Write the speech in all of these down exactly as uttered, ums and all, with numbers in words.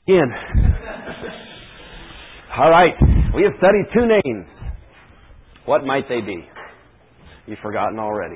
Again. All right. We have studied two names. What might they be? You've forgotten already.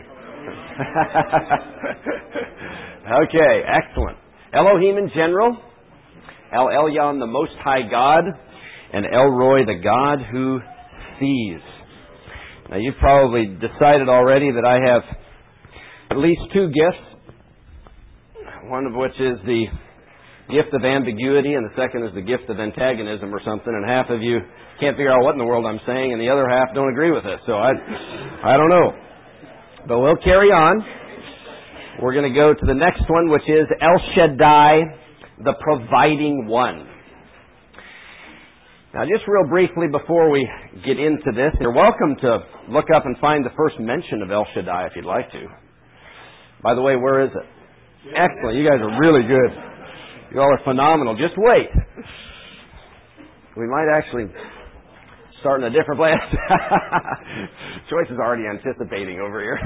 Okay, excellent. Elohim in general, El Elyon, the Most High God, and El Roi, the God who sees. Now, you've probably decided already that I have at least two gifts, one of which is the gift of ambiguity, and the second is the gift of antagonism or something, and half of you can't figure out what in the world I'm saying, and the other half don't agree with this, so I, I don't know. But we'll carry on. We're going to go to the next one, which is El Shaddai, the Providing One. Now, just real briefly before we get into this, you're welcome to look up and find the first mention of El Shaddai if you'd like to. By the way, where is it? Excellent. You guys are really good. You all are phenomenal. Just wait. We might actually start in a different place. Joyce is already anticipating over here.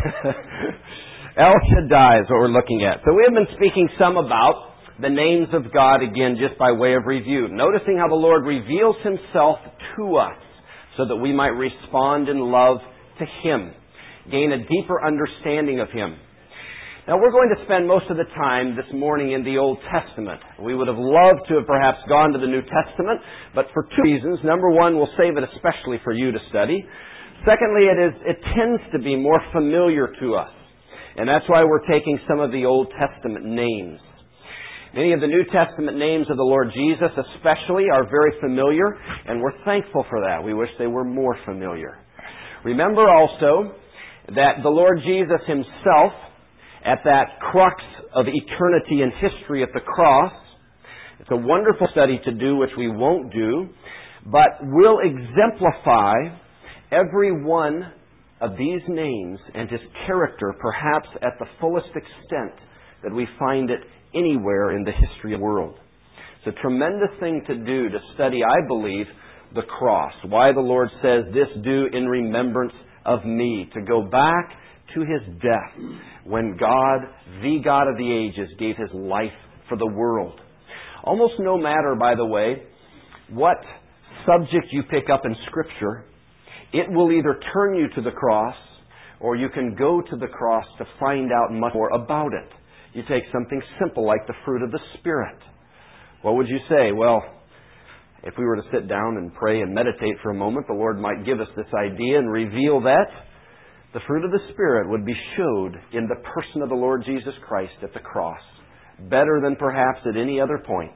El Shaddai is what we're looking at. So we have been speaking some about the names of God, again, just by way of review. Noticing how the Lord reveals Himself to us so that we might respond in love to Him, gain a deeper understanding of Him. Now, we're going to spend most of the time this morning in the Old Testament. We would have loved to have perhaps gone to the New Testament, but for two reasons. Number one, we'll save it especially for you to study. Secondly, it is it tends to be more familiar to us. And that's why we're taking some of the Old Testament names. Many of the New Testament names of the Lord Jesus especially are very familiar, and we're thankful for that. We wish they were more familiar. Remember also that the Lord Jesus Himself, at that crux of eternity and history at the cross, it's a wonderful study to do, which we won't do, but will exemplify every one of these names and His character, perhaps at the fullest extent that we find it anywhere in the history of the world. It's a tremendous thing to do to study, I believe, the cross. Why the Lord says, "This do in remembrance of me," to go back to His death when God, the God of the ages, gave His life for the world. Almost no matter, by the way, what subject you pick up in Scripture, it will either turn you to the cross or you can go to the cross to find out much more about it. You take something simple like the fruit of the Spirit. What would you say? Well, if we were to sit down and pray and meditate for a moment, the Lord might give us this idea and reveal that the fruit of the Spirit would be showed in the person of the Lord Jesus Christ at the cross, better than perhaps at any other point.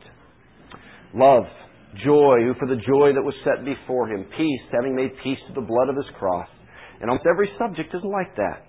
Love, joy, who for the joy that was set before Him, peace, having made peace to the blood of His cross. And almost every subject is like that.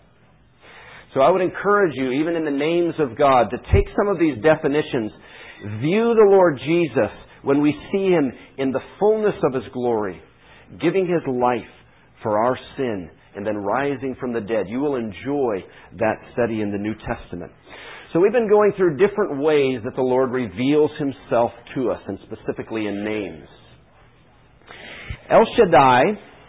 So I would encourage you, even in the names of God, to take some of these definitions, view the Lord Jesus when we see Him in the fullness of His glory, giving His life for our sin, and then rising from the dead. You will enjoy that study in the New Testament. So we've been going through different ways that the Lord reveals Himself to us, and specifically in names. El Shaddai,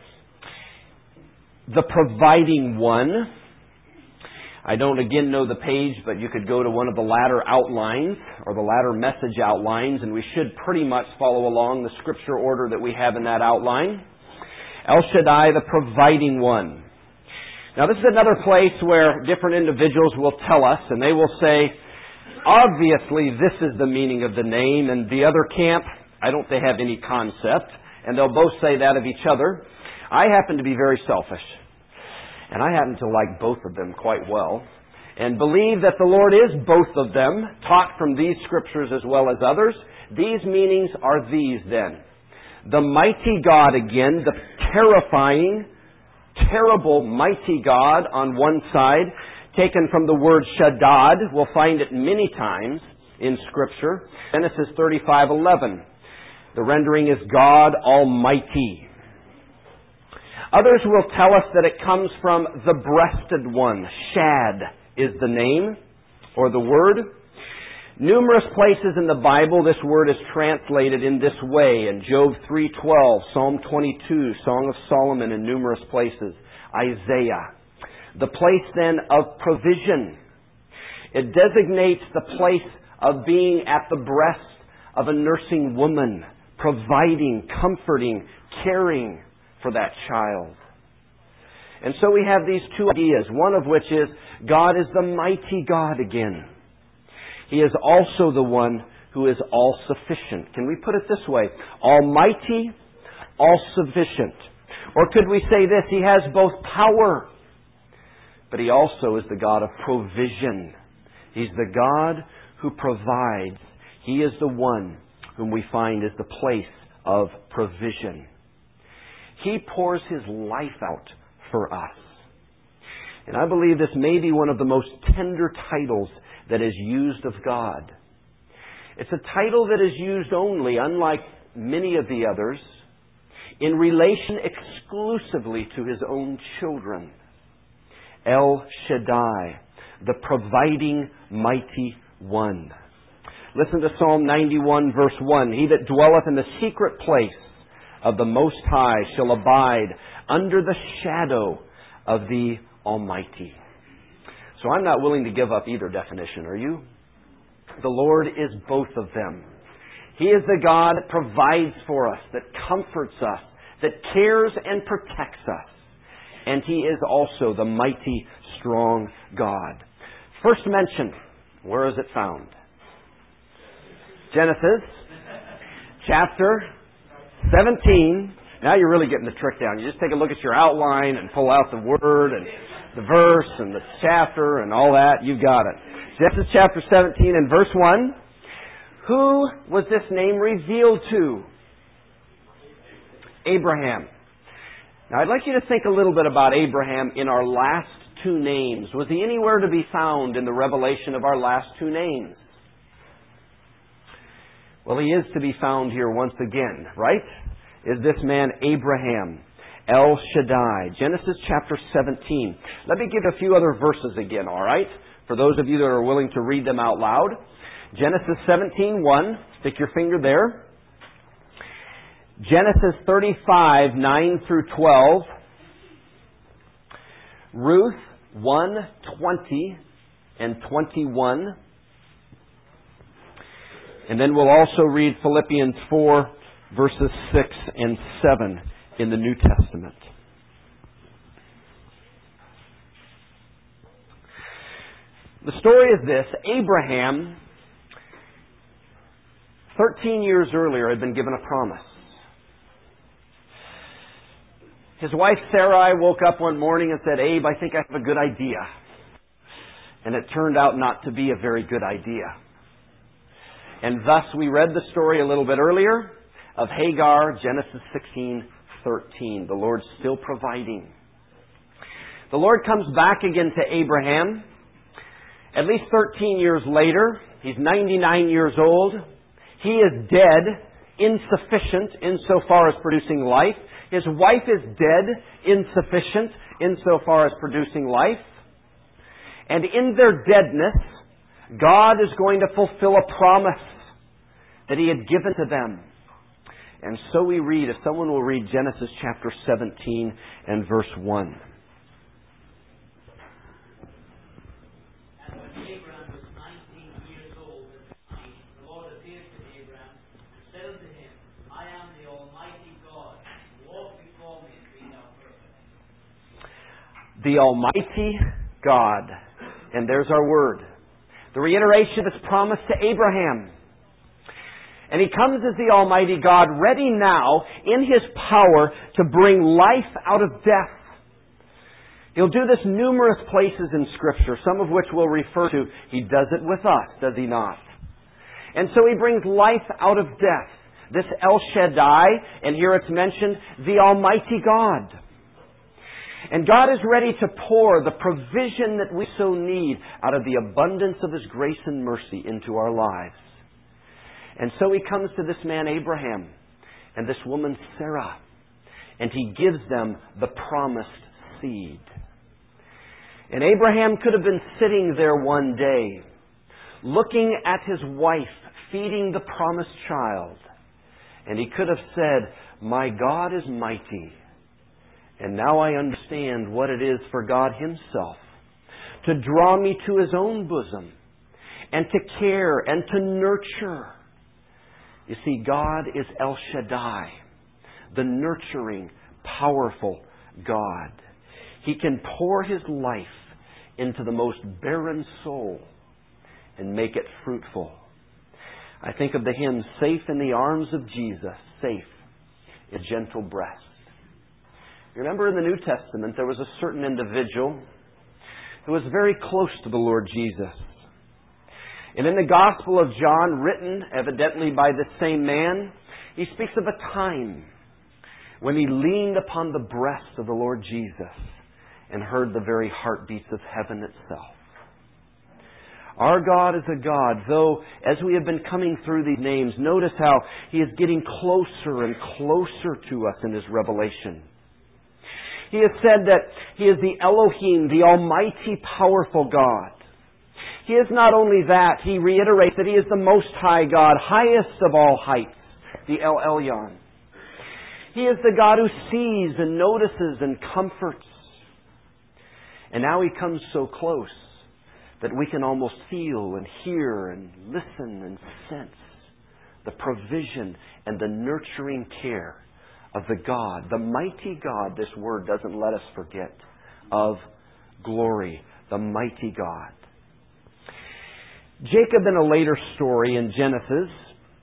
the Providing One. I don't again know the page, but you could go to one of the latter outlines, or the latter message outlines, and we should pretty much follow along the Scripture order that we have in that outline. El Shaddai, the Providing One. Now, this is another place where different individuals will tell us, and they will say, obviously, this is the meaning of the name, and the other camp, I don't think they have any concept, and they'll both say that of each other. I happen to be very selfish, and I happen to like both of them quite well, and believe that the Lord is both of them, taught from these Scriptures as well as others. These meanings are these, then. The mighty God, again, the terrifying, terrible, mighty God on one side, taken from the word Shaddad. We'll find it many times in Scripture. Genesis thirty-five eleven. The rendering is God Almighty. Others will tell us that it comes from the breasted one. Shad is the name or the word. Numerous places in the Bible this word is translated in this way. In Job three twelve, Psalm twenty-two, Song of Solomon, in numerous places. Isaiah. The place then of provision. It designates the place of being at the breast of a nursing woman, providing, comforting, caring for that child. And so we have these two ideas, one of which is God is the mighty God again. He is also the one who is all-sufficient. Can we put it this way? Almighty, all-sufficient. Or could we say this? He has both power, but He also is the God of provision. He's the God who provides. He is the one whom we find is the place of provision. He pours His life out for us. And I believe this may be one of the most tender titles that is used of God. It's a title that is used only, unlike many of the others, in relation exclusively to His own children. El Shaddai, the providing mighty one. Listen to Psalm ninety-one, verse one. He that dwelleth in the secret place of the Most High shall abide under the shadow of the Almighty. So I'm not willing to give up either definition, are you? The Lord is both of them. He is the God that provides for us, that comforts us, that cares and protects us. And He is also the mighty, strong God. First mention, where is it found? Genesis chapter seventeen. Now you're really getting the trick down. You just take a look at your outline and pull out the word and the verse and the chapter and all that. You've got it. Genesis chapter seventeen and verse one. Who was this name revealed to? Abraham. Now I'd like you to think a little bit about Abraham in our last two names. Was he anywhere to be found in the revelation of our last two names? Well, he is to be found here once again, right? Is this man Abraham, El Shaddai, Genesis chapter seventeen. Let me give a few other verses again, all right? For those of you that are willing to read them out loud. Genesis seventeen one, stick your finger there. Genesis thirty-five nine through twelve. Ruth one twenty and twenty-one. And then we'll also read Philippians four, verses six and seven in the New Testament. The story is this. Abraham, thirteen years earlier, had been given a promise. His wife Sarai woke up one morning and said, Abe, I think I have a good idea. And it turned out not to be a very good idea. And thus we read the story a little bit earlier of Hagar, Genesis sixteen thirteen. The Lord's still providing. The Lord comes back again to Abraham. At least thirteen years later, he's ninety-nine years old. He is dead, insufficient insofar as producing life. His wife is dead, insufficient insofar as producing life. And in their deadness, God is going to fulfill a promise that He had given to them. And so we read, if someone will read Genesis chapter seventeen and verse one. And when Abraham was nineteen years old at the time, the Lord appeared to Abraham and said unto him, I am the Almighty God. Walk before me and be thou perfect. The Almighty God. And there's our word. The reiteration of His promise to Abraham. And He comes as the Almighty God, ready now in His power to bring life out of death. He'll do this numerous places in Scripture, some of which we'll refer to. He does it with us, does He not? And so He brings life out of death. This El Shaddai, and here it's mentioned, the Almighty God. And God is ready to pour the provision that we so need out of the abundance of His grace and mercy into our lives. And so He comes to this man Abraham and this woman Sarah, and He gives them the promised seed. And Abraham could have been sitting there one day, looking at his wife feeding the promised child, and he could have said, my God is mighty, and now I understand what it is for God Himself to draw me to His own bosom and to care and to nurture You see, God is El Shaddai, the nurturing, powerful God. He can pour His life into the most barren soul and make it fruitful. I think of the hymn, "Safe in the arms of Jesus, safe in gentle breast." You remember in the New Testament there was a certain individual who was very close to the Lord Jesus. And in the Gospel of John, written evidently by the same man, he speaks of a time when he leaned upon the breast of the Lord Jesus and heard the very heartbeats of heaven itself. Our God is a God, though as we have been coming through these names, notice how He is getting closer and closer to us in His revelation. He has said that He is the Elohim, the Almighty, powerful God. He is not only that, He reiterates that He is the Most High God, highest of all heights, the El Elyon. He is the God who sees and notices and comforts. And now He comes so close that we can almost feel and hear and listen and sense the provision and the nurturing care of the God, the mighty God, this word doesn't let us forget, of glory, the mighty God. Jacob, in a later story in Genesis,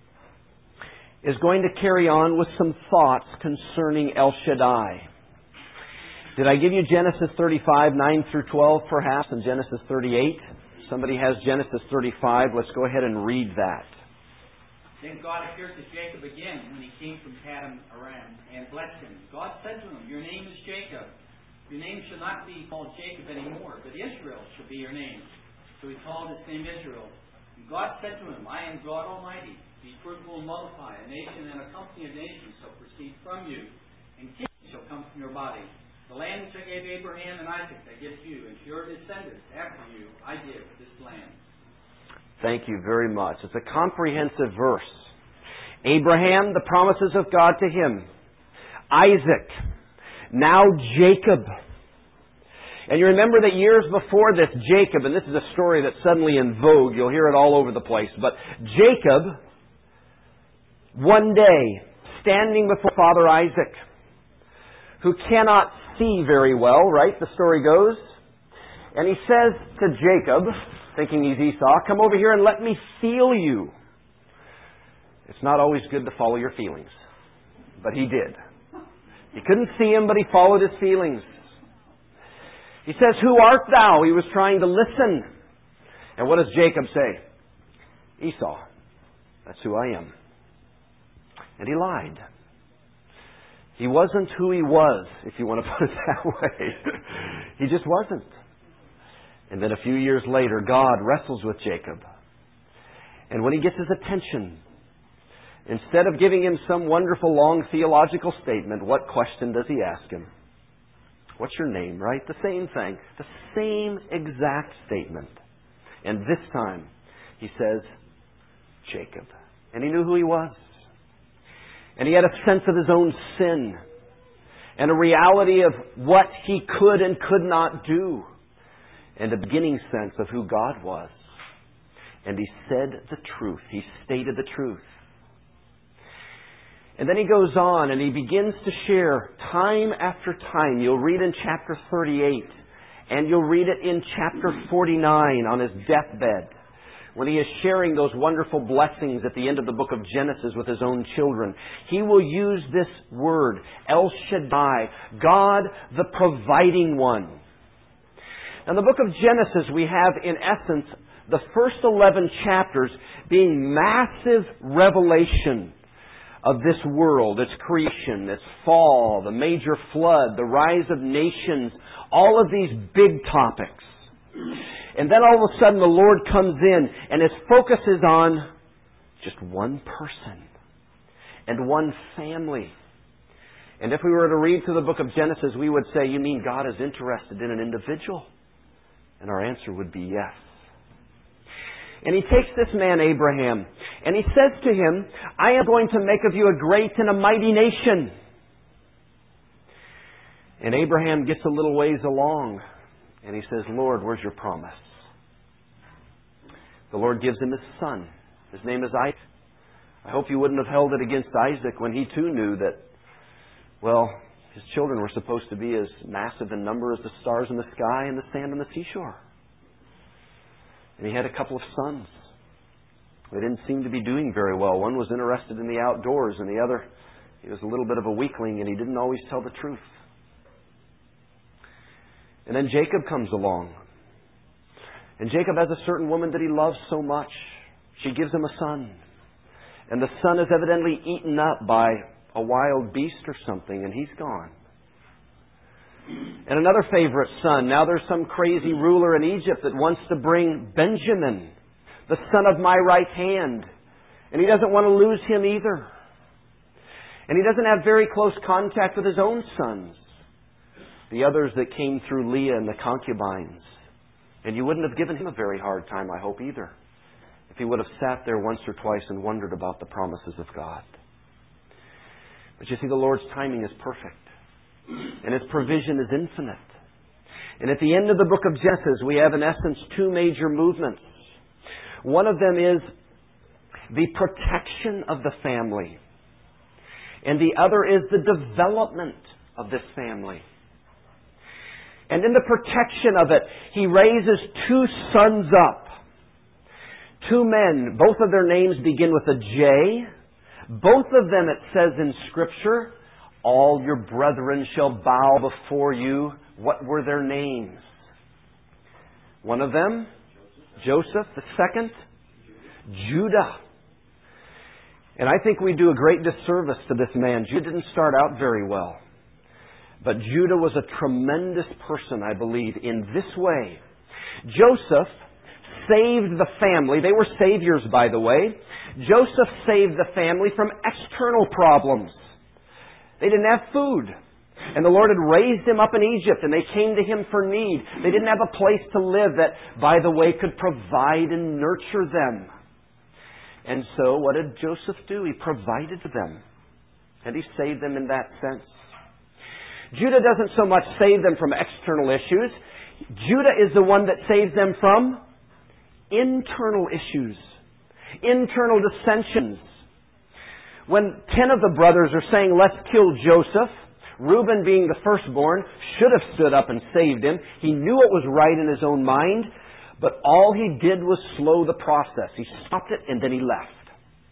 is going to carry on with some thoughts concerning El Shaddai. Did I give you Genesis thirty-five, nine through twelve, perhaps, and Genesis thirty-eight? Somebody has Genesis thirty-five. Let's go ahead and read that. Then God appeared to Jacob again when he came from Paddan Aram and blessed him. God said to him, "Your name is Jacob. Your name shall not be called Jacob anymore, but Israel shall be your name." So he called his name Israel. And God said to him, "I am God Almighty. Be fruitful and multiply. A nation and a company of nations shall proceed from you, and kings shall come from your body. The land which I gave Abraham and Isaac I give to you, and to your descendants after you I give this land." Thank you very much. It's a comprehensive verse. Abraham, the promises of God to him. Isaac. Now Jacob. And you remember that years before this, Jacob, and this is a story that's suddenly in vogue, you'll hear it all over the place, but Jacob, one day, standing before Father Isaac, who cannot see very well, right? The story goes. And he says to Jacob, thinking he's Esau, "Come over here and let me feel you." It's not always good to follow your feelings. But he did. He couldn't see him, but he followed his feelings. He says, "Who art thou?" He was trying to listen. And what does Jacob say? "Esau. That's who I am." And he lied. He wasn't who he was, if you want to put it that way. He just wasn't. And then a few years later, God wrestles with Jacob. And when he gets his attention, instead of giving him some wonderful long theological statement, what question does he ask him? What's your name, right? The same thing. The same exact statement. And this time, he says, Jacob. And he knew who he was. And he had a sense of his own sin. And a reality of what he could and could not do. And a beginning sense of who God was. And he said the truth. He stated the truth. And then he goes on and he begins to share time after time. You'll read in chapter thirty-eight. And you'll read it in chapter forty-nine on his deathbed. When he is sharing those wonderful blessings at the end of the book of Genesis with his own children. He will use this word, El Shaddai, God the providing one. Now, in the book of Genesis, we have, in essence, the first eleven chapters being massive revelation of this world, its creation, its fall, the major flood, the rise of nations, all of these big topics. And then all of a sudden the Lord comes in and his focus is on just one person and one family. And if we were to read through the book of Genesis, we would say, "You mean God is interested in an individual?" And our answer would be yes. And he takes this man, Abraham, and he says to him, "I am going to make of you a great and a mighty nation." And Abraham gets a little ways along, and he says, "Lord, where's your promise?" The Lord gives him his son. His name is Isaac. I hope you wouldn't have held it against Isaac when he too knew that, well, his children were supposed to be as massive in number as the stars in the sky and the sand on the seashore. And he had a couple of sons. They didn't seem to be doing very well. One was interested in the outdoors, and the other, he was a little bit of a weakling, and he didn't always tell the truth. And then Jacob comes along. And Jacob has a certain woman that he loves so much. She gives him a son. And the son is evidently eaten up by a wild beast or something, and he's gone. And another favorite son. Now there's some crazy ruler in Egypt that wants to bring Benjamin, the son of my right hand. And he doesn't want to lose him either. And he doesn't have very close contact with his own sons, the others that came through Leah and the concubines. And you wouldn't have given him a very hard time, I hope, either, if he would have sat there once or twice and wondered about the promises of God. But you see, the Lord's timing is perfect. And His provision is infinite. And at the end of the book of Genesis, we have in essence two major movements. One of them is the protection of the family. And the other is the development of this family. And in the protection of it, He raises two sons up. Two men. Both of their names begin with a J. Both of them, it says in Scripture, all your brethren shall bow before you. What were their names? One of them, Joseph. The second, Judah. And I think we do a great disservice to this man. Judah didn't start out very well. But Judah was a tremendous person, I believe, in this way. Joseph saved the family. They were saviors, by the way. Joseph saved the family from external problems. They didn't have food. And the Lord had raised him up in Egypt, and they came to him for need. They didn't have a place to live that, by the way, could provide and nurture them. And so, what did Joseph do? He provided for them. And he saved them in that sense. Judah doesn't so much save them from external issues. Judah is the one that saves them from internal issues, internal dissensions. When ten of the brothers are saying, let's kill Joseph, Reuben, being the firstborn, should have stood up and saved him. He knew it was right in his own mind, but all he did was slow the process. He stopped it and then he left.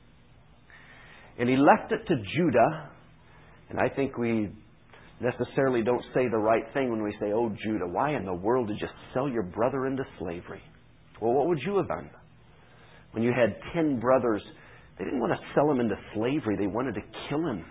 And he left it to Judah, and I think we necessarily don't say the right thing when we say, oh, Judah, why in the world did you sell your brother into slavery? Well, what would you have done? When you had ten brothers, they didn't want to sell him into slavery. They wanted to kill him.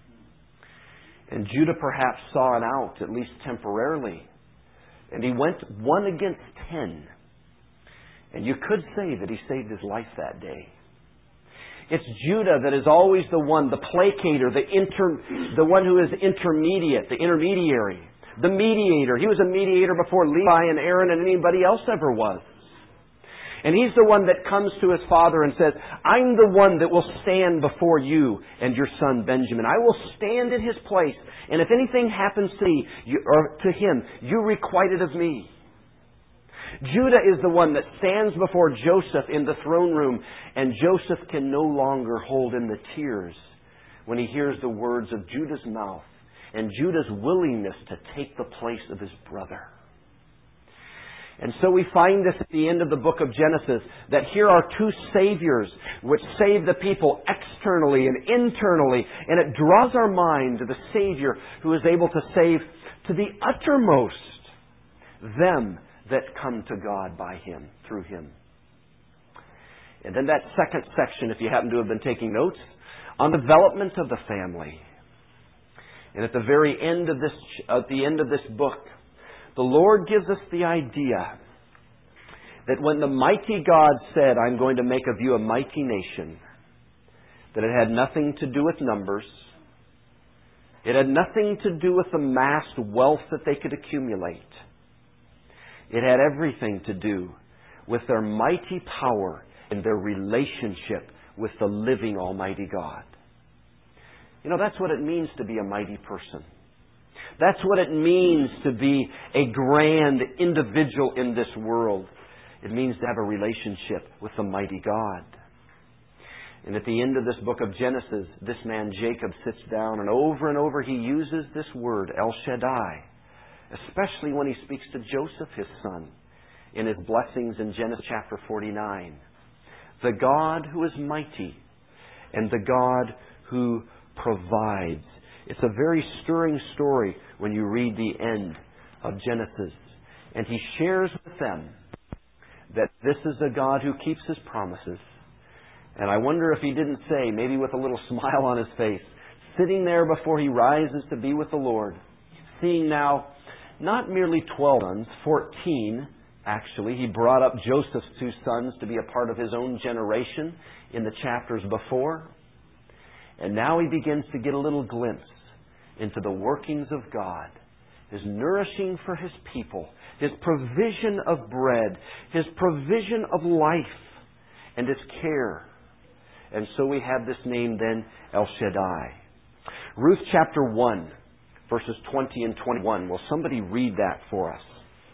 And Judah perhaps saw it out, at least temporarily. And he went one against ten. And you could say that he saved his life that day. It's Judah that is always the one, the placator, the inter, the one who is intermediate, the intermediary, the mediator. He was a mediator before Levi and Aaron and anybody else ever was. And he's the one that comes to his father and says, I'm the one that will stand before you and your son Benjamin. I will stand in his place. And if anything happens to me, you, or to him, you requite it of me. Judah is the one that stands before Joseph in the throne room, and Joseph can no longer hold in the tears when he hears the words of Judah's mouth and Judah's willingness to take the place of his brother. And so we find this at the end of the book of Genesis, that here are two saviors which save the people externally and internally, and it draws our mind to the Savior who is able to save to the uttermost them that come to God by Him, through Him. And then that second section, if you happen to have been taking notes, on the development of the family. And at the very end of this, at the end of this book, the Lord gives us the idea that when the mighty God said, I'm going to make of you a mighty nation, that it had nothing to do with numbers. It had nothing to do with the massed wealth that they could accumulate. It had everything to do with their mighty power and their relationship with the living Almighty God. You know, that's what it means to be a mighty person. That's what it means to be a grand individual in this world. It means to have a relationship with the mighty God. And at the end of this book of Genesis, this man Jacob sits down, and over and over he uses this word, El Shaddai, especially when he speaks to Joseph, his son, in his blessings in Genesis chapter forty-nine. The God who is mighty and the God who provides. It's a very stirring story when you read the end of Genesis. And he shares with them that this is a God who keeps His promises. And I wonder if he didn't say, maybe with a little smile on his face, sitting there before he rises to be with the Lord, seeing now not merely twelve sons, fourteen actually. He brought up Joseph's two sons to be a part of his own generation in the chapters before. And now he begins to get a little glimpse into the workings of God, His nourishing for His people, His provision of bread, His provision of life, and His care. And so we have this name then, El Shaddai. Ruth chapter one, verses twenty and twenty-one. Will somebody read that for us?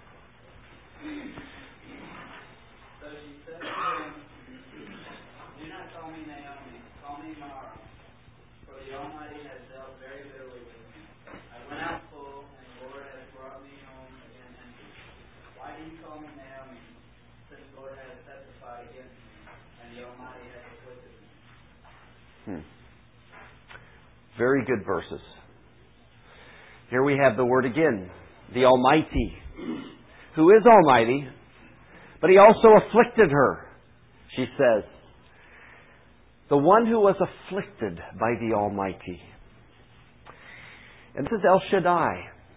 So she said to him, do not call me Naomi, call me Mara, for the Almighty has dealt very bitterly with me. I went out full, and the Lord has brought me home again empty. Why do you call me Naomi, since the Lord has testified against me, and the Almighty has afflicted me? Hmm. Very good verses. Here we have the word again, the Almighty, who is Almighty, but He also afflicted her, she says. The one who was afflicted by the Almighty. And this is El Shaddai.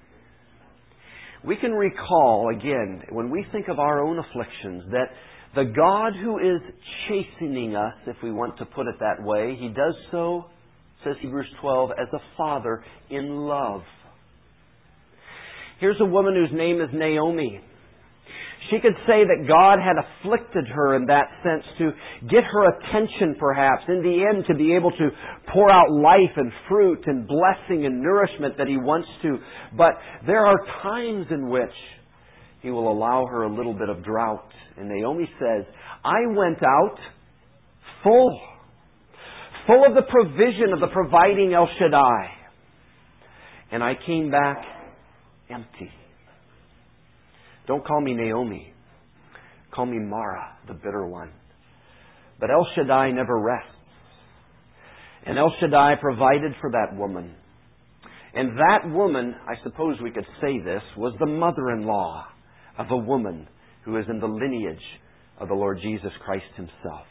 We can recall, again, when we think of our own afflictions, that the God who is chastening us, if we want to put it that way, He does so, says Hebrews twelve, as a father in love. Here's a woman whose name is Naomi. She could say that God had afflicted her in that sense to get her attention, perhaps, in the end to be able to pour out life and fruit and blessing and nourishment that He wants to. But there are times in which He will allow her a little bit of drought. And Naomi says, I went out full, full of the provision of the providing El Shaddai. And I came back empty. Don't call me Naomi. Call me Mara, the bitter one. But El Shaddai never rests. And El Shaddai provided for that woman. And that woman, I suppose we could say this, was the mother-in-law of a woman who is in the lineage of the Lord Jesus Christ Himself.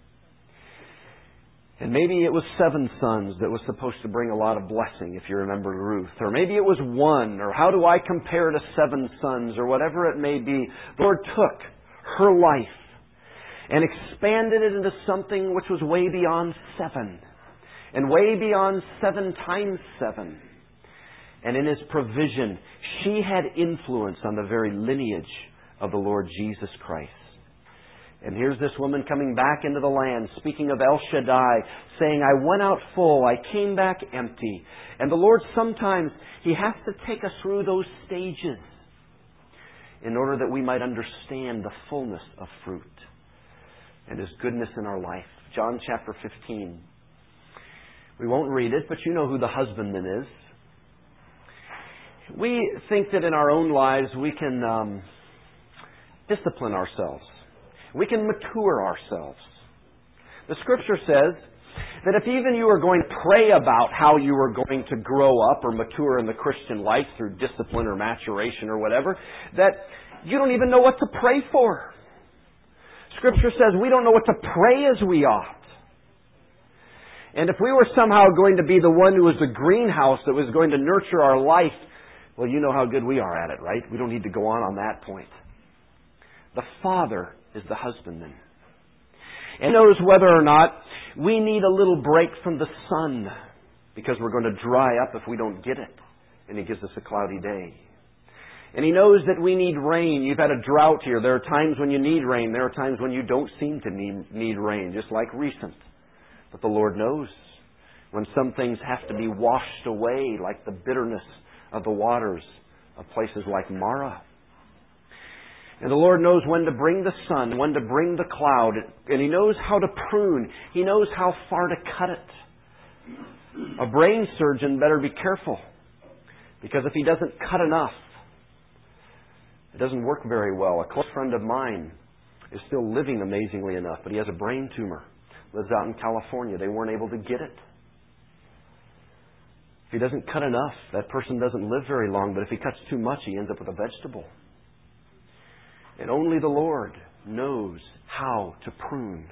And maybe it was seven sons that was supposed to bring a lot of blessing, if you remember Ruth. Or maybe it was one, or how do I compare to seven sons, or whatever it may be. The Lord took her life and expanded it into something which was way beyond seven. And way beyond seven times seven. And in His provision, she had influence on the very lineage of the Lord Jesus Christ. And here's this woman coming back into the land, speaking of El Shaddai, saying, I went out full, I came back empty. And the Lord sometimes, He has to take us through those stages in order that we might understand the fullness of fruit and His goodness in our life. John chapter fifteen. We won't read it, but you know who the husbandman is. We think that in our own lives we can um, discipline ourselves. We can mature ourselves. The Scripture says that if even you are going to pray about how you are going to grow up or mature in the Christian life through discipline or maturation or whatever, that you don't even know what to pray for. Scripture says we don't know what to pray as we ought. And if we were somehow going to be the one who was the greenhouse that was going to nurture our life, well, you know how good we are at it, right? We don't need to go on on that point. The Father is the husbandman. And He knows whether or not we need a little break from the sun because we're going to dry up if we don't get it. And He gives us a cloudy day. And He knows that we need rain. You've had a drought here. There are times when you need rain. There are times when you don't seem to need, need rain, just like recent. But the Lord knows when some things have to be washed away, like the bitterness of the waters of places like Mara. And the Lord knows when to bring the sun, when to bring the cloud, and He knows how to prune. He knows how far to cut it. A brain surgeon better be careful, because if he doesn't cut enough, it doesn't work very well. A close friend of mine is still living amazingly enough, but he has a brain tumor. Lives out in California. They weren't able to get it. If he doesn't cut enough, that person doesn't live very long, but if he cuts too much, he ends up with a vegetable. And only the Lord knows how to prune.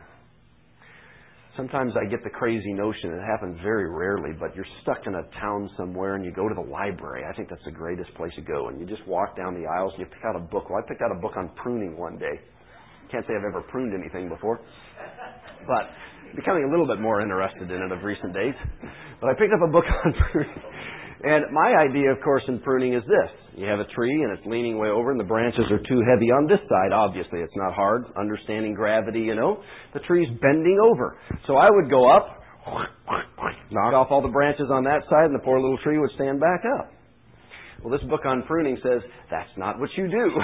Sometimes I get the crazy notion, it happens very rarely, but you're stuck in a town somewhere and you go to the library. I think that's the greatest place to go. And you just walk down the aisles and you pick out a book. Well, I picked out a book on pruning one day. Can't say I've ever pruned anything before, but becoming a little bit more interested in it of recent days. But I picked up a book on pruning. And my idea, of course, in pruning is this. You have a tree and it's leaning way over and the branches are too heavy on this side. Obviously, it's not hard. Understanding gravity, you know. The tree's bending over. So I would go up, knock off all the branches on that side, and the poor little tree would stand back up. Well, this book on pruning says that's not what you do.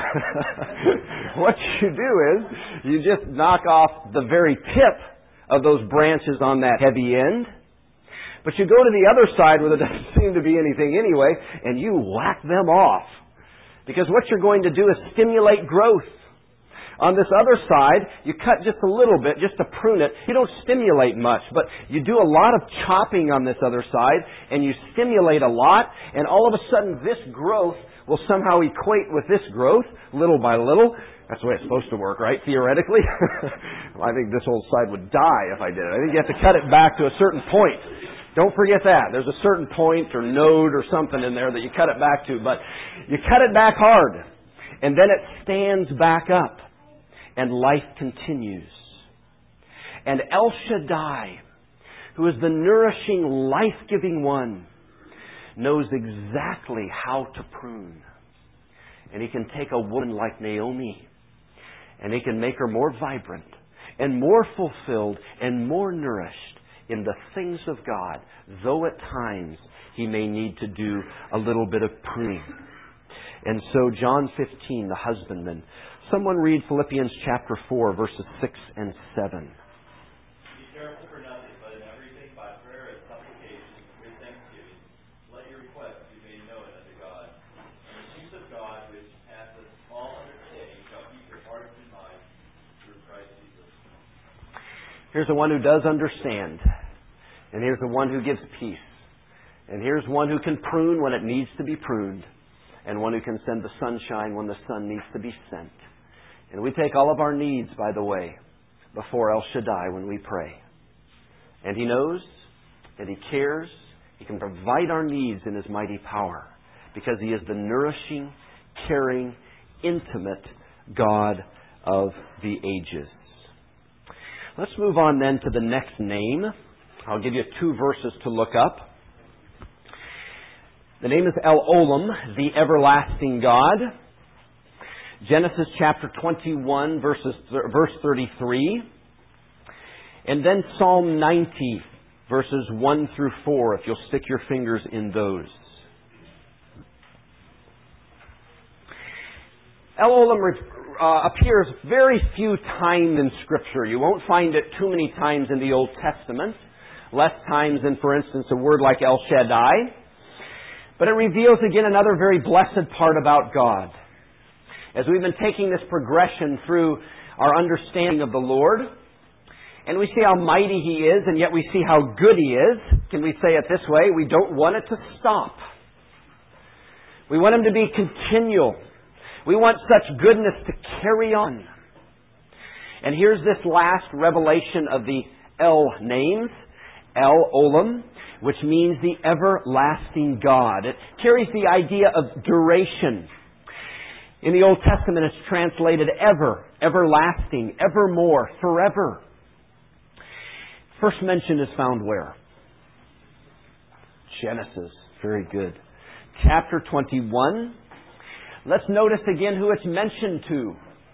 What you do is you just knock off the very tip of those branches on that heavy end. But you go to the other side where there doesn't seem to be anything anyway, and you whack them off. Because what you're going to do is stimulate growth. On this other side, you cut just a little bit, just to prune it. You don't stimulate much, but you do a lot of chopping on this other side, and you stimulate a lot, and all of a sudden this growth will somehow equate with this growth, little by little. That's the way it's supposed to work, right? Theoretically. I think this whole side would die if I did it. I think you have to cut it back to a certain point. Don't forget that. There's a certain point or node or something in there that you cut it back to. But you cut it back hard. And then it stands back up. And life continues. And El Shaddai, who is the nourishing, life-giving one, knows exactly how to prune. And He can take a woman like Naomi, and He can make her more vibrant and more fulfilled and more nourished in the things of God, though at times He may need to do a little bit of pruning. And so John fifteen, the husbandman. Someone read Philippians chapter four, verses six and seven. Be careful for nothing, but in everything by prayer and supplication with thanksgiving, let your requests be made known unto God. And the peace of God, which passeth all understanding, shall keep your hearts and minds through Christ Jesus. Here's the one who does understand. And here's the one who gives peace. And here's one who can prune when it needs to be pruned. And one who can send the sunshine when the sun needs to be sent. And we take all of our needs, by the way, before El Shaddai when we pray. And He knows, and He cares. He can provide our needs in His mighty power. Because He is the nourishing, caring, intimate God of the ages. Let's move on then to the next name. I'll give you two verses to look up. The name is El Olam, the everlasting God. Genesis chapter twenty-one, verses, verse thirty-three. And then Psalm ninety, verses one through four, if you'll stick your fingers in those. El Olam uh, appears very few times in Scripture. You won't find it too many times in the Old Testament. Less times than, for instance, a word like El Shaddai. But it reveals again another very blessed part about God. As we've been taking this progression through our understanding of the Lord, and we see how mighty He is, and yet we see how good He is, can we say it this way? We don't want it to stop. We want Him to be continual. We want such goodness to carry on. And here's this last revelation of the El names, El Olam, which means the everlasting God. It carries the idea of duration. In the Old Testament, it's translated ever, everlasting, evermore, forever. First mention is found where? Genesis. Very good. Chapter twenty-one. Let's notice again who it's mentioned to.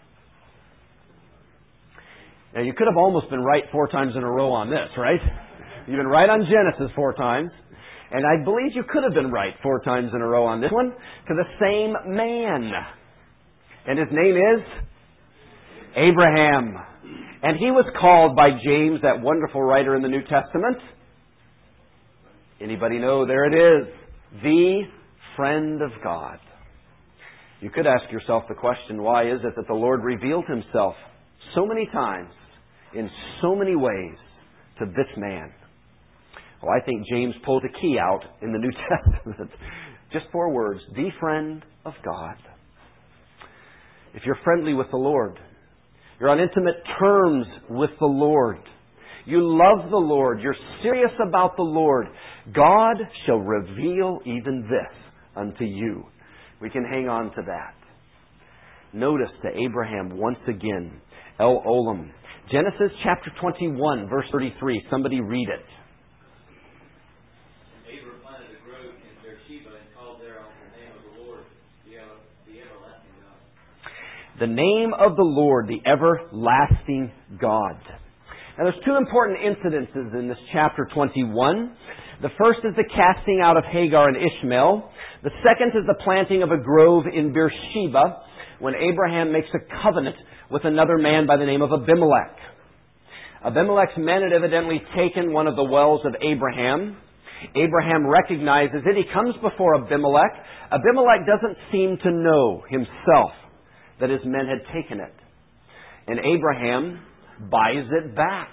Now, you could have almost been right four times in a row on this, right? You've been right on Genesis four times. And I believe you could have been right four times in a row on this one. To the same man. And his name is Abraham. And he was called by James, that wonderful writer in the New Testament. Anybody know? There it is. The friend of God. You could ask yourself the question, why is it that the Lord revealed Himself so many times, in so many ways, to this man? Well, I think James pulled a key out in the New Testament. Just four words. The friend of God. If you're friendly with the Lord, you're on intimate terms with the Lord, you love the Lord, you're serious about the Lord, God shall reveal even this unto you. We can hang on to that. Notice to Abraham once again, El Olam. Genesis chapter twenty-one, verse thirty-three. Somebody read it. Abraham planted a grove in Beersheba and called there on the name of the Lord, the everlasting God. The name of the Lord, the everlasting God. Now there's two important incidences in this chapter twenty-one. The first is the casting out of Hagar and Ishmael. The second is the planting of a grove in Beersheba, when Abraham makes a covenant with another man by the name of Abimelech. Abimelech's men had evidently taken one of the wells of Abraham. Abraham recognizes it. He comes before Abimelech. Abimelech doesn't seem to know himself that his men had taken it. And Abraham buys it back.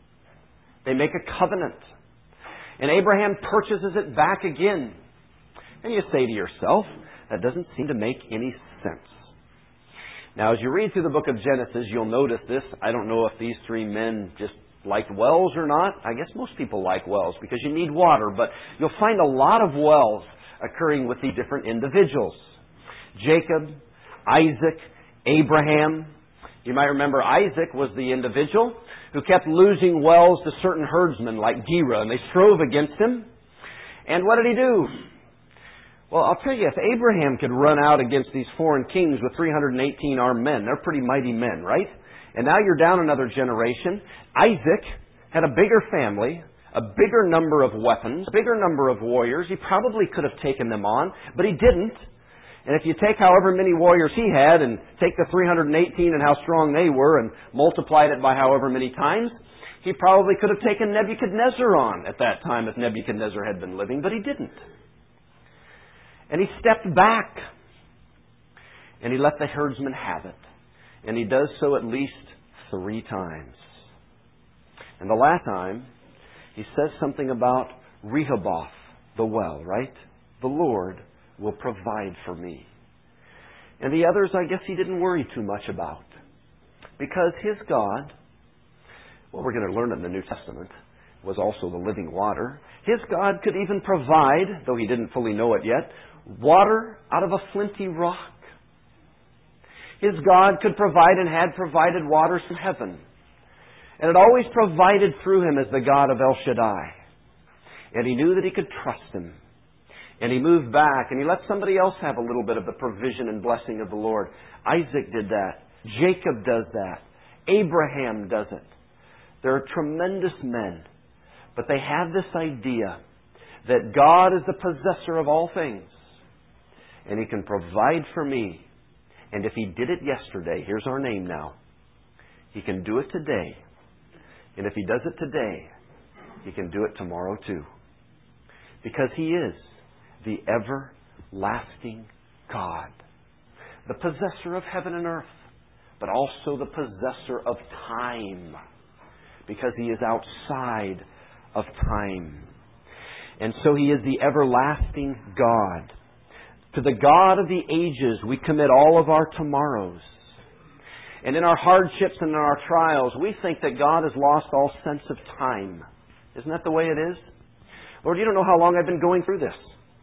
They make a covenant. And Abraham purchases it back again. And you say to yourself, that doesn't seem to make any sense. Now, as you read through the book of Genesis, you'll notice this. I don't know if these three men just liked wells or not. I guess most people like wells because you need water. But you'll find a lot of wells occurring with these different individuals. Jacob, Isaac, Abraham. You might remember Isaac was the individual who kept losing wells to certain herdsmen like Gera, and they strove against him. And what did he do? Well, I'll tell you, if Abraham could run out against these foreign kings with three hundred eighteen armed men, they're pretty mighty men, right? And now you're down another generation. Isaac had a bigger family, a bigger number of weapons, a bigger number of warriors. He probably could have taken them on, but he didn't. And if you take however many warriors he had and take the three hundred eighteen and how strong they were and multiplied it by however many times, he probably could have taken Nebuchadnezzar on at that time if Nebuchadnezzar had been living, but he didn't. And he stepped back. And he let the herdsmen have it. And he does so at least three times. And the last time, he says something about Rehoboth, the well, right? The Lord will provide for me. And the others, I guess he didn't worry too much about. Because his God, well, we're going to learn in the New Testament, was also the living water. His God could even provide, though he didn't fully know it yet, water out of a flinty rock. His God could provide and had provided waters from heaven. And it always provided through him as the God of El Shaddai. And he knew that he could trust him. And he moved back and he let somebody else have a little bit of the provision and blessing of the Lord. Isaac did that. Jacob does that. Abraham does it. There are tremendous men. But they have this idea that God is the possessor of all things. And He can provide for me. And if He did it yesterday, here's our name now. He can do it today. And if He does it today, He can do it tomorrow too. Because He is the everlasting God. The possessor of heaven and earth. But also the possessor of time. Because He is outside of time. And so He is the everlasting God. To the God of the ages, we commit all of our tomorrows. And in our hardships and in our trials, we think that God has lost all sense of time. Isn't that the way it is? Lord, you don't know how long I've been going through this.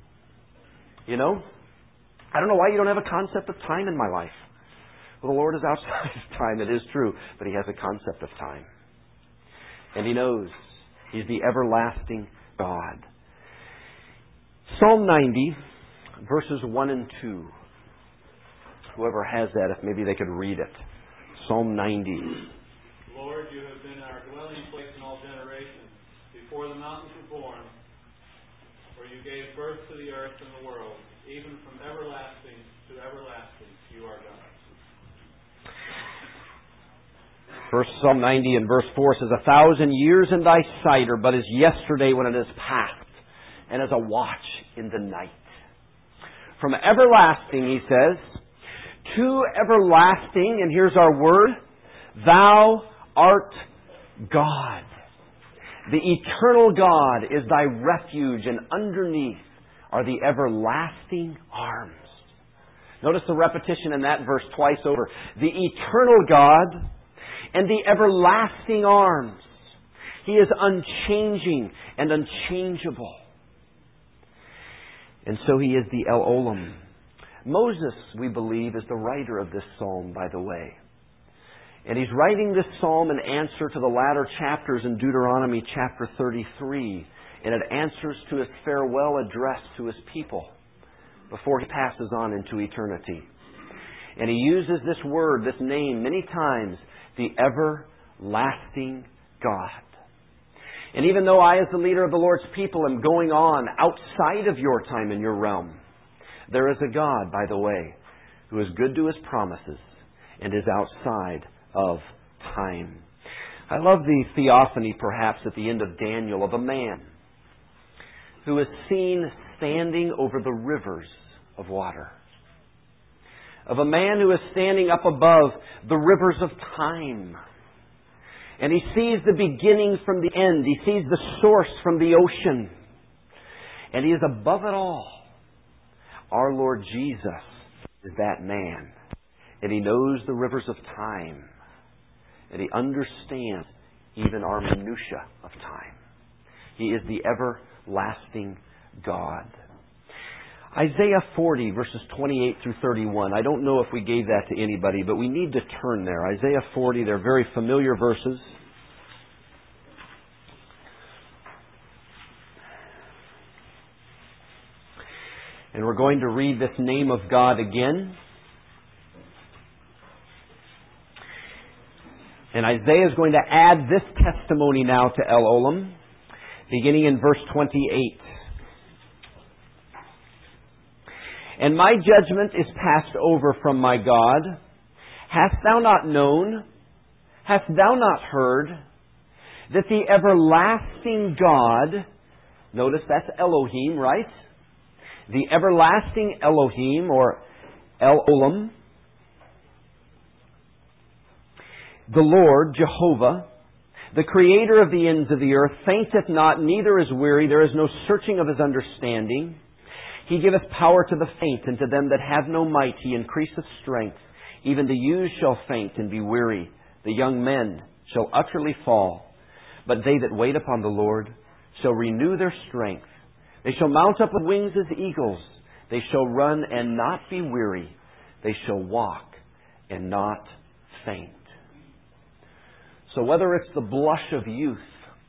You know? I don't know why you don't have a concept of time in my life. Well, the Lord is outside of time. It is true. But He has a concept of time. And He knows. He's the everlasting God. Psalm ninety, verses one and two. Whoever has that, if maybe they could read it. Psalm ninety. Lord, you have been our dwelling place in all generations, before the mountains were born, where you gave birth to the earth and the world, even from everlasting to everlasting, you are God. First Psalm ninety and verse four says, "A thousand years in thy sight are but as yesterday when it is past, and as a watch in the night." From everlasting, he says, to everlasting, and here's our word, thou art God. The eternal God is thy refuge, and underneath are the everlasting arms. Notice the repetition in that verse twice over. The eternal God and the everlasting arms. He is unchanging and unchangeable. And so He is the El Olam. Moses, we believe, is the writer of this psalm, by the way. And he's writing this psalm in answer to the latter chapters in Deuteronomy chapter thirty-three. And it answers to his farewell address to his people before he passes on into eternity. And he uses this word, this name, many times, the everlasting God. And even though I, as the leader of the Lord's people, am going on outside of your time and your realm, there is a God, by the way, who is good to His promises and is outside of time. I love the theophany, perhaps, at the end of Daniel, of a man who is seen standing over the rivers of water. Of a man who is standing up above the rivers of time. And he sees the beginning from the end. He sees the source from the ocean. And he is above it all. Our Lord Jesus is that man. And He knows the rivers of time. And He understands even our minutia of time. He is the everlasting God. Isaiah forty, verses twenty-eight through thirty-one. I don't know if we gave that to anybody, but we need to turn there. Isaiah forty, they're very familiar verses. And we're going to read this name of God again. And Isaiah is going to add this testimony now to El Olam, beginning in verse twenty-eight. "And my judgment is passed over from my God. Hast thou not known? Hast thou not heard? That the everlasting God," notice that's Elohim, right? The everlasting Elohim, or El Olam, the Lord, Jehovah, the Creator of the ends of the earth, fainteth not, neither is weary. There is no searching of His understanding. He giveth power to the faint, and to them that have no might He increaseth strength. Even the youths shall faint and be weary. The young men shall utterly fall. But they that wait upon the Lord shall renew their strength. They shall mount up with wings as eagles. They shall run and not be weary. They shall walk and not faint. So whether it's the blush of youth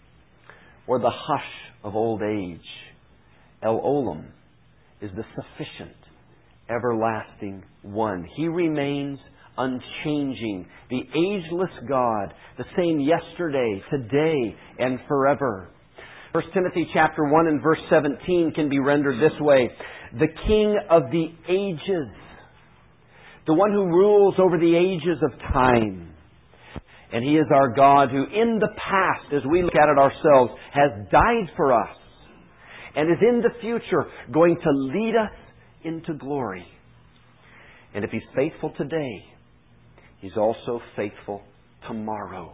or the hush of old age, El Olam is the sufficient, everlasting one. He remains unchanging, the ageless God, the same yesterday, today, and forever. First Timothy chapter one and verse seventeen can be rendered this way: the King of the ages, the one who rules over the ages of time. And He is our God who in the past, as we look at it ourselves, has died for us and is in the future going to lead us into glory. And if He's faithful today, He's also faithful tomorrow.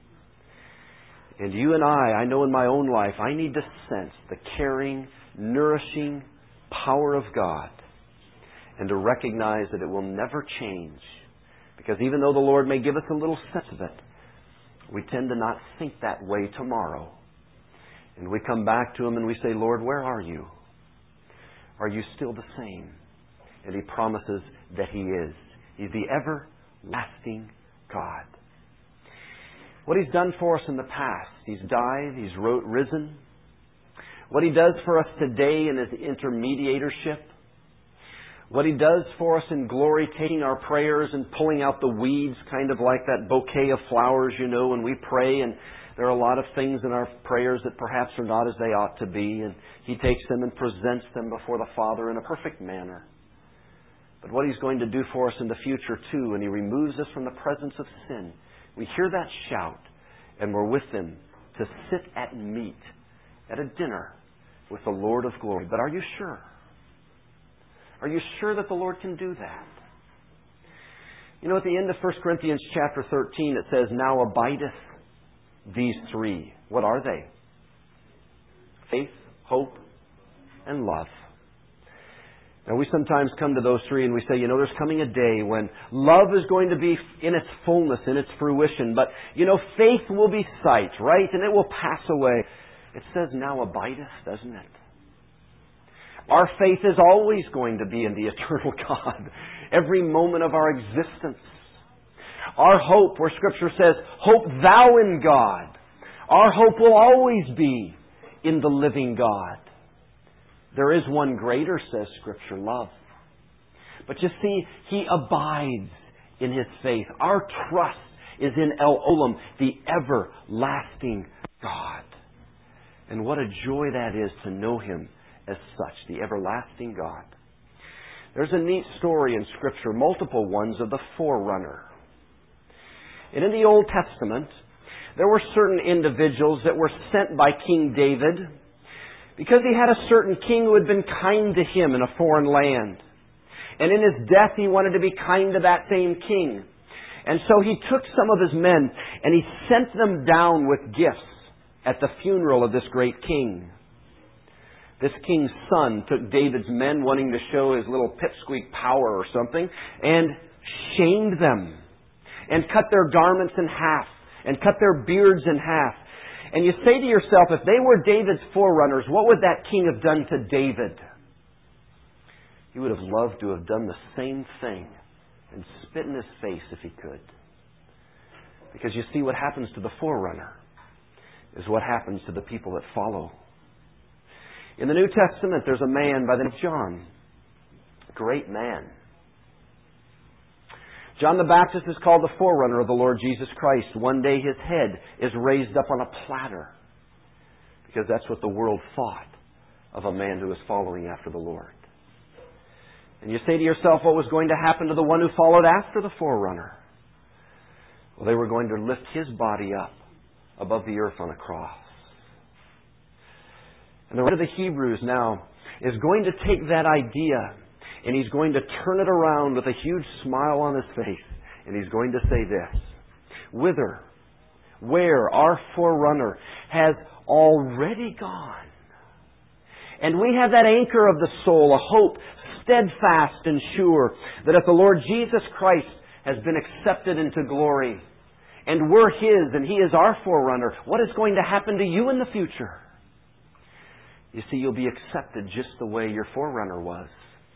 And you and I, I know in my own life, I need to sense the caring, nourishing power of God and to recognize that it will never change. Because even though the Lord may give us a little sense of it, we tend to not think that way tomorrow. And we come back to Him and we say, Lord, where are You? Are You still the same? And He promises that He is. He's the everlasting God. What He's done for us in the past, He's died, He's risen. What He does for us today in His intermediatorship, what He does for us in glory, taking our prayers and pulling out the weeds, kind of like that bouquet of flowers, you know, when we pray and there are a lot of things in our prayers that perhaps are not as they ought to be, and He takes them and presents them before the Father in a perfect manner. But what He's going to do for us in the future too, and He removes us from the presence of sin, We hear that shout, and we're with them to sit at meat, at a dinner with the Lord of glory. But are you sure? Are you sure that the Lord can do that? You know, at the end of First Corinthians chapter thirteen, it says, "Now abideth these three." What are they? Faith, hope, and love. Now, we sometimes come to those three and we say, you know, there's coming a day when love is going to be in its fullness, in its fruition. But, you know, faith will be sight, right? And it will pass away. It says, "Now abideth," doesn't it? Our faith is always going to be in the eternal God. Every moment of our existence. Our hope, where Scripture says, "Hope thou in God." Our hope will always be in the living God. There is one greater, says Scripture, love. But you see, He abides in His faith. Our trust is in El Olam, the everlasting God. And what a joy that is to know Him as such, the everlasting God. There's a neat story in Scripture, multiple ones, of the forerunner. And in the Old Testament, there were certain individuals that were sent by King David because he had a certain king who had been kind to him in a foreign land. And in his death, he wanted to be kind to that same king. And so he took some of his men and he sent them down with gifts at the funeral of this great king. This king's son took David's men, wanting to show his little pipsqueak power or something, and shamed them, and cut their garments in half, and cut their beards in half. And you say to yourself, if they were David's forerunners, what would that king have done to David? He would have loved to have done the same thing and spit in his face if he could. Because you see, what happens to the forerunner is what happens to the people that follow. In the New Testament, there's a man by the name of John. A great man. John the Baptist is called the forerunner of the Lord Jesus Christ. One day his head is raised up on a platter, because that's what the world thought of a man who was following after the Lord. And you say to yourself, what was going to happen to the one who followed after the forerunner? Well, they were going to lift his body up above the earth on a cross. And the writer of the Hebrews now is going to take that idea and he's going to turn it around with a huge smile on his face. And he's going to say this: whither, where our forerunner has already gone. And we have that anchor of the soul, a hope steadfast and sure, that if the Lord Jesus Christ has been accepted into glory, and we're His and He is our forerunner, what is going to happen to you in the future? You see, you'll be accepted just the way your forerunner was.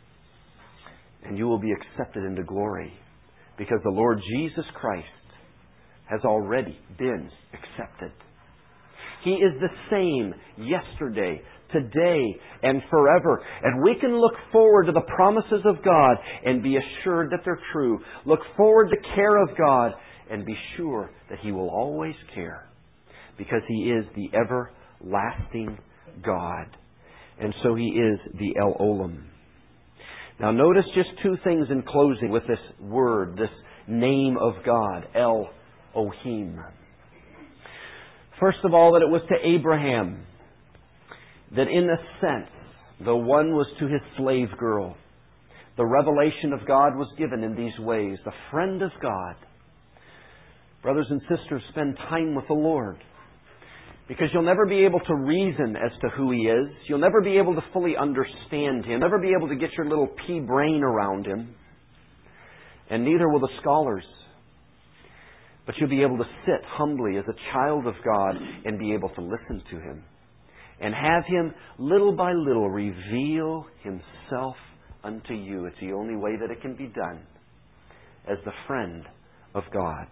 And you will be accepted into glory, because the Lord Jesus Christ has already been accepted. He is the same yesterday, today, and forever. And we can look forward to the promises of God and be assured that they're true. Look forward to the care of God and be sure that He will always care, because He is the everlasting God. And so He is the El Olam. Now notice just two things in closing with this word, this name of God, El Ohim. First of all, that it was to Abraham, that in a sense, the one was to his slave girl. The revelation of God was given in these ways. The friend of God. Brothers and sisters, spend time with the Lord. Because you'll never be able to reason as to who He is. You'll never be able to fully understand Him. You'll never be able to get your little pea brain around Him. And neither will the scholars. But you'll be able to sit humbly as a child of God and be able to listen to Him. And have Him, little by little, reveal Himself unto you. It's the only way that it can be done, as the friend of God.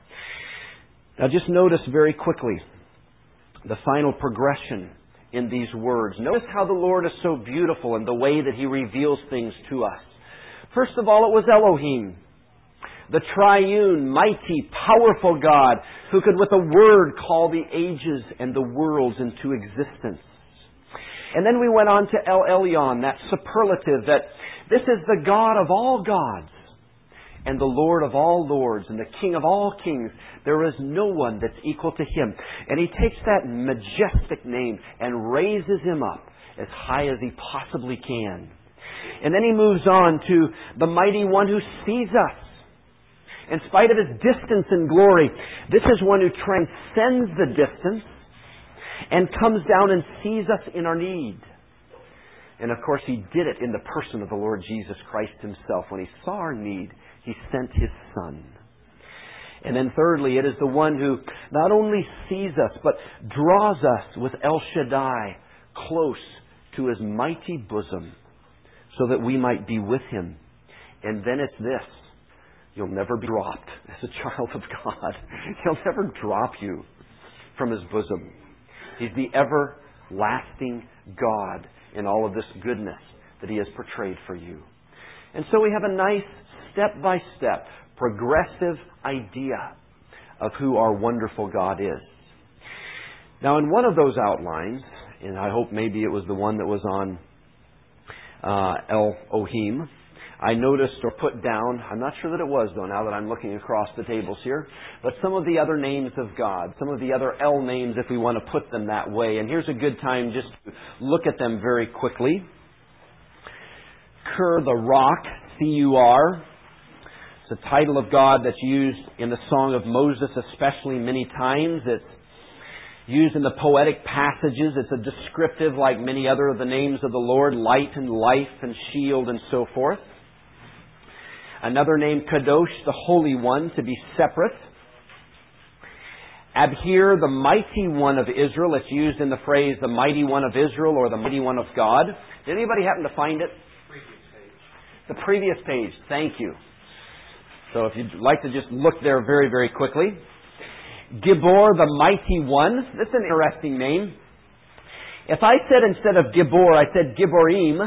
Now just notice very quickly the final progression in these words. Notice how the Lord is so beautiful in the way that He reveals things to us. First of all, it was Elohim, the triune, mighty, powerful God who could with a word call the ages and the worlds into existence. And then we went on to El Elyon, that superlative, that this is the God of all gods. and the Lord of all lords and the King of all kings. There is no one that's equal to Him. And He takes that majestic name and raises Him up as high as He possibly can. And then He moves on to the mighty one who sees us. In spite of His distance and glory, this is one who transcends the distance and comes down and sees us in our need. And of course, He did it in the person of the Lord Jesus Christ Himself. When He saw our need, He sent His Son. And then thirdly, it is the one who not only sees us, but draws us with El Shaddai close to His mighty bosom so that we might be with Him. And then it's this: you'll never be dropped as a child of God. He'll never drop you from His bosom. He's the everlasting God in all of this goodness that He has portrayed for you. And so we have a nice step-by-step, progressive idea of who our wonderful God is. Now, in one of those outlines, and I hope maybe it was the one that was on uh, Elohim, I noticed or put down, I'm not sure that it was though, now that I'm looking across the tables here, but some of the other names of God, some of the other El names if we want to put them that way. And here's a good time just to look at them very quickly. Cur, the rock, C U R. It's a title of God that's used in the Song of Moses especially many times. It's used in the poetic passages. It's a descriptive like many other of the names of the Lord, light and life and shield and so forth. Another name, Kadosh, the Holy One, to be separate. Abhir, the Mighty One of Israel. It's used in the phrase, the Mighty One of Israel or the Mighty One of God. Did anybody happen to find it? Previous page. The previous page. Thank you. So if you'd like to just look there very, very quickly. Gibor, the Mighty One. That's an interesting name. If I said instead of Gibor, I said Giborim,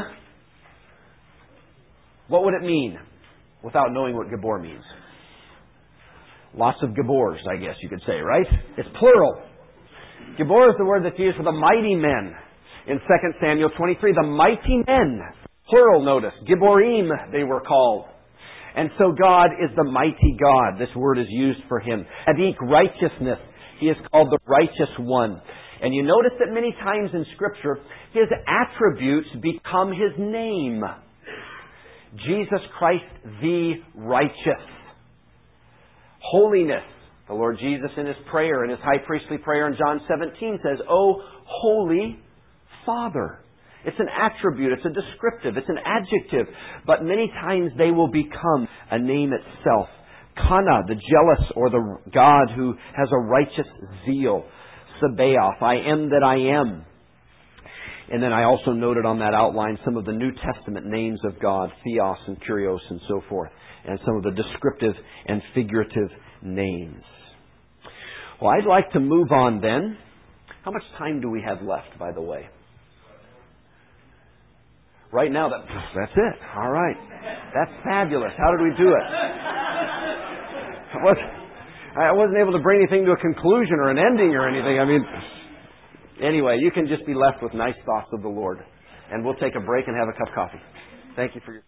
what would it mean? Without knowing what Gibor means. Lots of Gibors, I guess you could say, right? It's plural. Gibor is the word that's used for the mighty men. In Second Samuel twenty-three, the mighty men. Plural, notice. Giborim, they were called. And so God is the mighty God. This word is used for Him. Adik, righteousness. He is called the righteous one. And you notice that many times in Scripture, His attributes become His name. Jesus Christ, the righteous. Holiness. The Lord Jesus in His prayer, in His high priestly prayer in John seventeen says, "O Holy Father." It's an attribute, it's a descriptive, it's an adjective. But many times they will become a name itself. Kana, the jealous or the God who has a righteous zeal. Sabaoth, I am that I am. And then I also noted on that outline some of the New Testament names of God, Theos and Kyrios and so forth, and some of the descriptive and figurative names. Well, I'd like to move on then. How much time do we have left, by the way? Right now, that, that's it. All right. That's fabulous. How did we do it? I wasn't, I wasn't able to bring anything to a conclusion or an ending or anything. I mean... Anyway, you can just be left with nice thoughts of the Lord. And we'll take a break and have a cup of coffee. Thank you for your